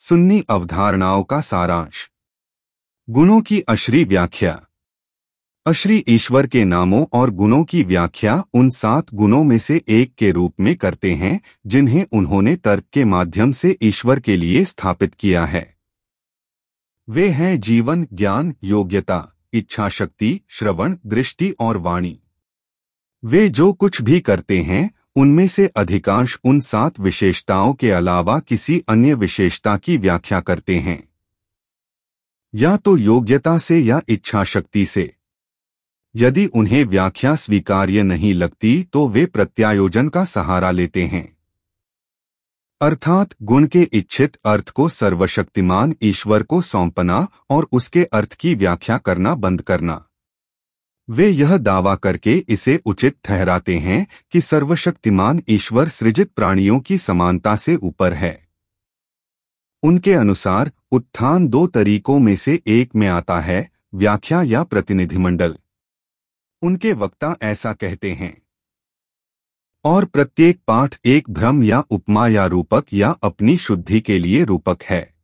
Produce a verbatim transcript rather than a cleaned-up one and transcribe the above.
सुन्नी अवधारणाओं का सारांश। गुणों की अशरी व्याख्या। अशरी ईश्वर के नामों और गुणों की व्याख्या उन सात गुणों में से एक के रूप में करते हैं जिन्हें उन्होंने तर्क के माध्यम से ईश्वर के लिए स्थापित किया है। वे हैं जीवन, ज्ञान, योग्यता, इच्छा शक्ति, श्रवण, दृष्टि और वाणी। वे जो कुछ भी करते हैं उनमें से अधिकांश उन सात विशेषताओं के अलावा किसी अन्य विशेषता की व्याख्या करते हैं, या तो योग्यता से या इच्छा शक्ति से। यदि उन्हें व्याख्या स्वीकार्य नहीं लगती तो वे प्रत्यायोजन का सहारा लेते हैं, अर्थात गुण के इच्छित अर्थ को सर्वशक्तिमान ईश्वर को सौंपना और उसके अर्थ की व्याख्या करना बंद करना। वे यह दावा करके इसे उचित ठहराते हैं कि सर्वशक्तिमान ईश्वर सृजित प्राणियों की समानता से ऊपर है। उनके अनुसार उत्थान दो तरीकों में से एक में आता है, व्याख्या या प्रतिनिधिमंडल। उनके वक्ता ऐसा कहते हैं, और प्रत्येक पाठ एक भ्रम या उपमा या रूपक या अपनी शुद्धि के लिए रूपक है।